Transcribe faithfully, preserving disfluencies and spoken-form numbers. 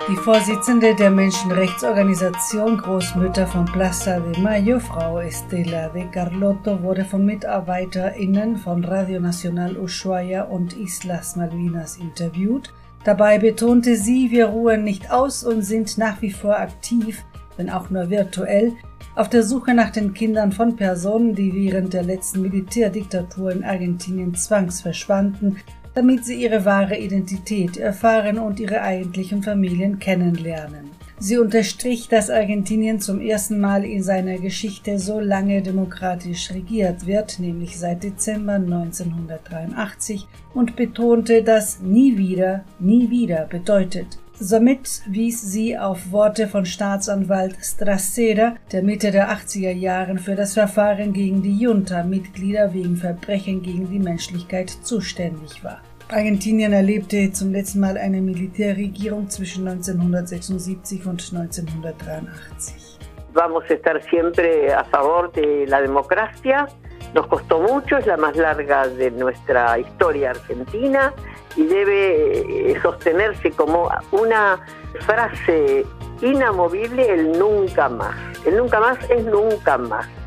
Die Vorsitzende der Menschenrechtsorganisation Großmütter von Plaza de Mayo, Frau Estela de Carlotto, wurde von MitarbeiterInnen von Radio Nacional Ushuaia und Islas Malvinas interviewt. Dabei betonte sie, wir ruhen nicht aus und sind nach wie vor aktiv, wenn auch nur virtuell, auf der Suche nach den Kindern von Personen, die während der letzten Militärdiktatur in Argentinien zwangsverschwanden, damit sie ihre wahre Identität erfahren und ihre eigentlichen Familien kennenlernen. Sie unterstrich, dass Argentinien zum ersten Mal in seiner Geschichte so lange demokratisch regiert wird, nämlich seit Dezember neunzehnhundertdreiundachtzig, und betonte, dass nie wieder, nie wieder bedeutet. Somit wies sie auf Worte von Staatsanwalt Stracera, der Mitte der achtziger Jahren für das Verfahren gegen die Junta-Mitglieder wegen Verbrechen gegen die Menschlichkeit zuständig war. Argentinien erlebte zum letzten Mal eine Militärregierung zwischen neunzehnhundertsechsundsiebzig und neunzehnhundertdreiundachtzig. Vamos a estar siempre a favor de la democracia. Nos costó mucho, es la más larga de nuestra historia argentina y debe sostenerse como una frase inamovible el nunca más. El nunca más es nunca más.